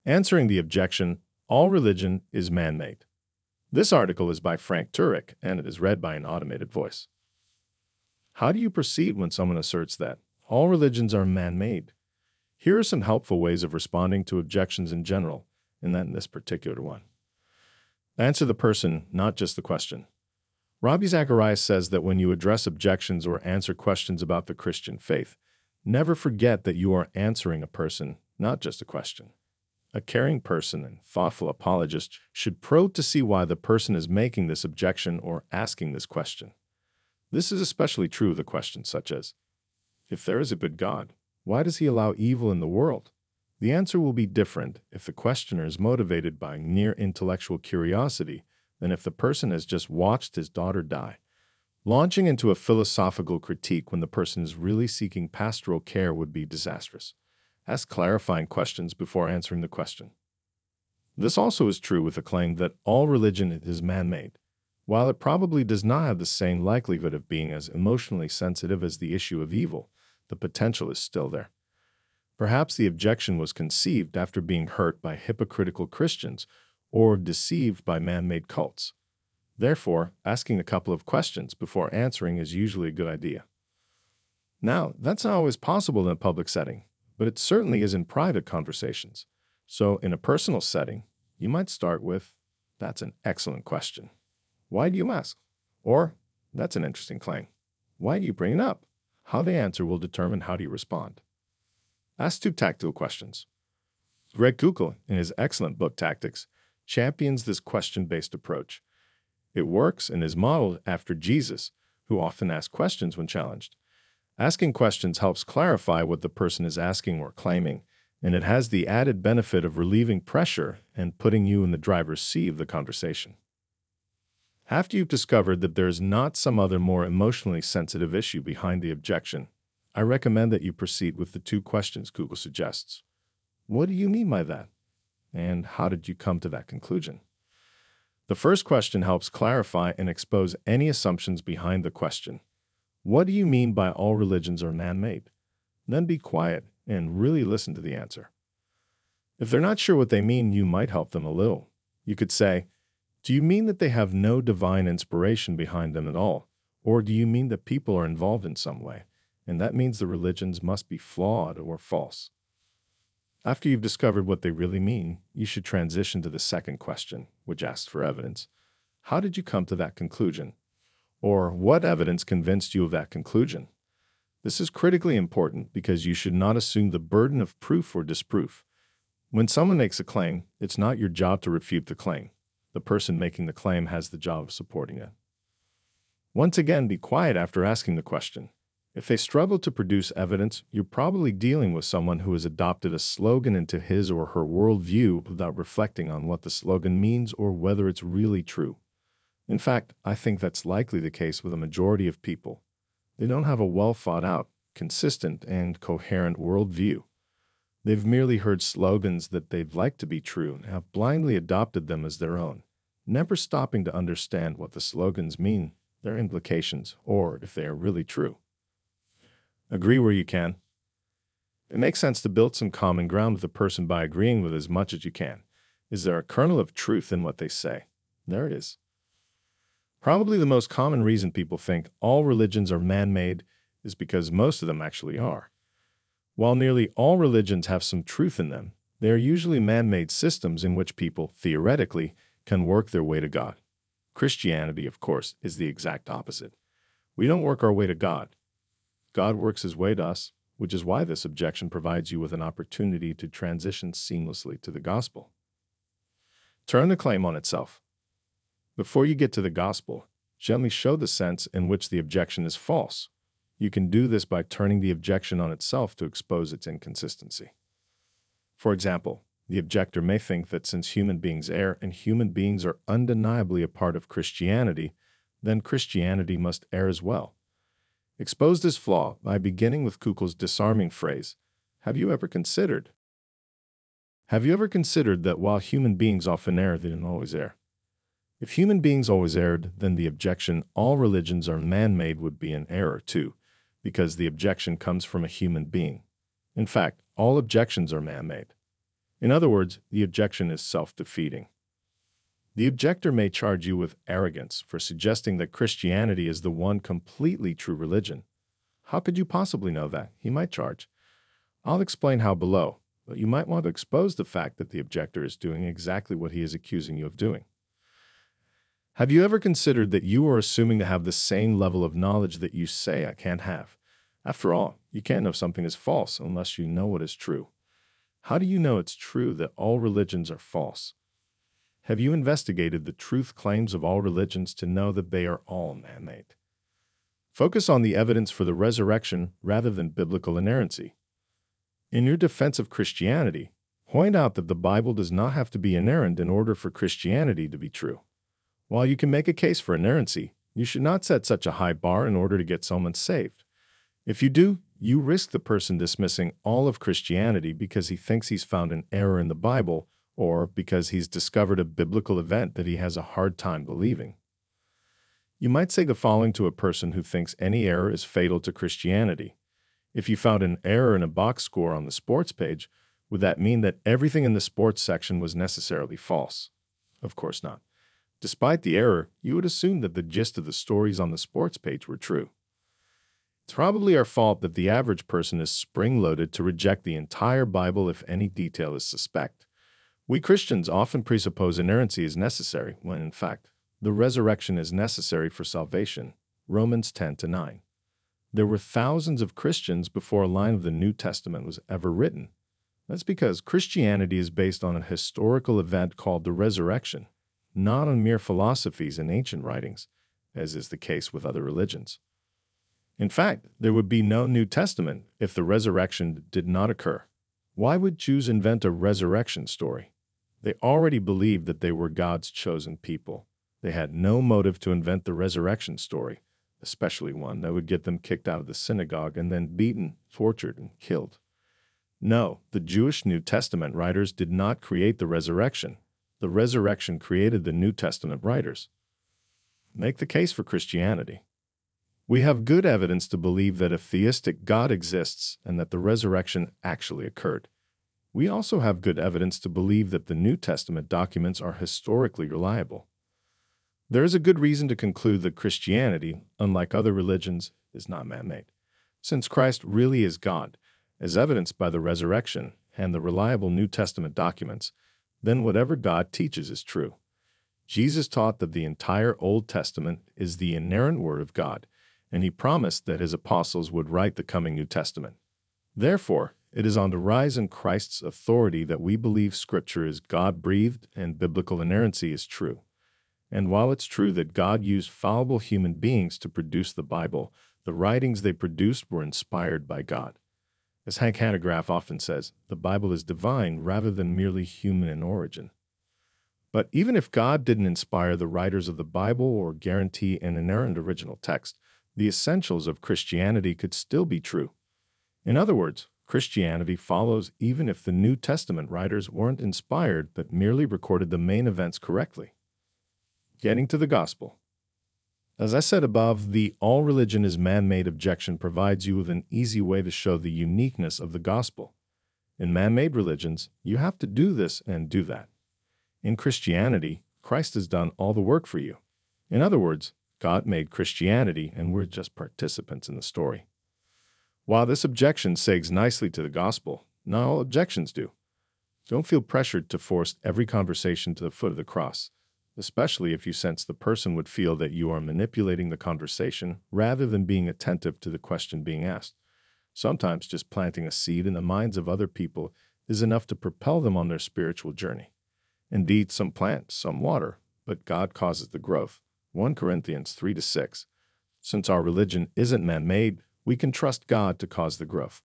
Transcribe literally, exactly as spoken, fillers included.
Answering the objection, all religion is man-made. This article is by Frank Turek, and it is read by an automated voice. How do you proceed when someone asserts that all religions are man-made? Here are some helpful ways of responding to objections in general, and then this particular one. Answer the person, not just the question. Ravi Zacharias says that when you address objections or answer questions about the Christian faith, never forget that you are answering a person, not just a question. A caring person and thoughtful apologist should probe to see why the person is making this objection or asking this question. This is especially true of the questions such as, if there is a good God, why does he allow evil in the world? The answer will be different if the questioner is motivated by near intellectual curiosity than if the person has just watched his daughter die. Launching into a philosophical critique when the person is really seeking pastoral care would be disastrous. Ask clarifying questions before answering the question. This also is true with the claim that all religion is man-made. While it probably does not have the same likelihood of being as emotionally sensitive as the issue of evil, the potential is still there. Perhaps the objection was conceived after being hurt by hypocritical Christians or deceived by man-made cults. Therefore, asking a couple of questions before answering is usually a good idea. Now, that's not always possible in a public setting, but it certainly is in private conversations. So, in a personal setting, you might start with, "That's an excellent question. Why do you ask?" Or, "That's an interesting claim. Why do you bring it up?" How they answer will determine how do you respond. Ask two tactical questions. Greg Koukl, in his excellent book Tactics, champions this question-based approach. It works and is modeled after Jesus, who often asked questions when challenged. Asking questions helps clarify what the person is asking or claiming, and it has the added benefit of relieving pressure and putting you in the driver's seat of the conversation. After you've discovered that there is not some other more emotionally sensitive issue behind the objection, I recommend that you proceed with the two questions Koukl suggests. What do you mean by that? And how did you come to that conclusion? The first question helps clarify and expose any assumptions behind the question. What do you mean by all religions are man-made? Then be quiet and really listen to the answer. If they're not sure what they mean, you might help them a little. You could say, do you mean that they have no divine inspiration behind them at all? Or do you mean that people are involved in some way, and that means the religions must be flawed or false? After you've discovered what they really mean, you should transition to the second question, which asks for evidence. How did you come to that conclusion? Or what evidence convinced you of that conclusion? This is critically important because you should not assume the burden of proof or disproof. When someone makes a claim, it's not your job to refute the claim. The person making the claim has the job of supporting it. Once again, be quiet after asking the question. If they struggle to produce evidence, you're probably dealing with someone who has adopted a slogan into his or her worldview without reflecting on what the slogan means or whether it's really true. In fact, I think that's likely the case with a majority of people. They don't have a well-thought-out, consistent, and coherent worldview. They've merely heard slogans that they'd like to be true and have blindly adopted them as their own, never stopping to understand what the slogans mean, their implications, or if they are really true. Agree where you can. It makes sense to build some common ground with the person by agreeing with as much as you can. Is there a kernel of truth in what they say? There it is. Probably the most common reason people think all religions are man-made is because most of them actually are. While nearly all religions have some truth in them, they are usually man-made systems in which people, theoretically, can work their way to God. Christianity, of course, is the exact opposite. We don't work our way to God. God works his way to us, which is why this objection provides you with an opportunity to transition seamlessly to the gospel. Turn the claim on itself. Before you get to the gospel, gently show the sense in which the objection is false. You can do this by turning the objection on itself to expose its inconsistency. For example, the objector may think that since human beings err and human beings are undeniably a part of Christianity, then Christianity must err as well. Expose this flaw by beginning with Koukl's disarming phrase, have you ever considered? Have you ever considered that while human beings often err, they don't always err? If human beings always erred, then the objection, all religions are man-made, would be an error too, because the objection comes from a human being. In fact, all objections are man-made. In other words, the objection is self-defeating. The objector may charge you with arrogance for suggesting that Christianity is the one completely true religion. How could you possibly know that? He might charge. I'll explain how below, but you might want to expose the fact that the objector is doing exactly what he is accusing you of doing. Have you ever considered that you are assuming to have the same level of knowledge that you say I can't have? After all, you can't know something is false unless you know what is true. How do you know it's true that all religions are false? Have you investigated the truth claims of all religions to know that they are all man-made? Focus on the evidence for the resurrection rather than biblical inerrancy. In your defense of Christianity, point out that the Bible does not have to be inerrant in order for Christianity to be true. While you can make a case for inerrancy, you should not set such a high bar in order to get someone saved. If you do, you risk the person dismissing all of Christianity because he thinks he's found an error in the Bible or because he's discovered a biblical event that he has a hard time believing. You might say the following to a person who thinks any error is fatal to Christianity. If you found an error in a box score on the sports page, would that mean that everything in the sports section was necessarily false? Of course not. Despite the error, you would assume that the gist of the stories on the sports page were true. It's probably our fault that the average person is spring-loaded to reject the entire Bible if any detail is suspect. We Christians often presuppose inerrancy is necessary, when in fact, the resurrection is necessary for salvation. Romans ten to nine. There were thousands of Christians before a line of the New Testament was ever written. That's because Christianity is based on a historical event called the resurrection, not on mere philosophies and ancient writings, as is the case with other religions. In fact, there would be no New Testament if the resurrection did not occur. Why would Jews invent a resurrection story? They already believed that they were God's chosen people. They had no motive to invent the resurrection story, especially one that would get them kicked out of the synagogue and then beaten, tortured, and killed. No, the Jewish New Testament writers did not create the resurrection. The resurrection created the New Testament writers. Make the case for Christianity. We have good evidence to believe that a theistic God exists and that the resurrection actually occurred. We also have good evidence to believe that the New Testament documents are historically reliable. There is a good reason to conclude that Christianity, unlike other religions, is not man-made, since Christ really is God, as evidenced by the resurrection and the reliable New Testament documents. Then whatever God teaches is true. Jesus taught that the entire Old Testament is the inerrant Word of God, and he promised that his apostles would write the coming New Testament. Therefore, it is on the rise in Christ's authority that we believe Scripture is God-breathed and biblical inerrancy is true. And while it's true that God used fallible human beings to produce the Bible, the writings they produced were inspired by God. As Hank Hanegraaff often says, the Bible is divine rather than merely human in origin. But even if God didn't inspire the writers of the Bible or guarantee an inerrant original text, the essentials of Christianity could still be true. In other words, Christianity follows even if the New Testament writers weren't inspired but merely recorded the main events correctly. Getting to the gospel. As I said above, the all religion is man-made objection provides you with an easy way to show the uniqueness of the gospel. In man-made religions, you have to do this and do that. In Christianity, Christ has done all the work for you. In other words, God made Christianity and we're just participants in the story. While this objection segs nicely to the gospel, not all objections do. Don't feel pressured to force every conversation to the foot of the cross, especially if you sense the person would feel that you are manipulating the conversation rather than being attentive to the question being asked. Sometimes just planting a seed in the minds of other people is enough to propel them on their spiritual journey. Indeed, some plant, some water, but God causes the growth. First Corinthians three to six. Since our religion isn't man-made, we can trust God to cause the growth.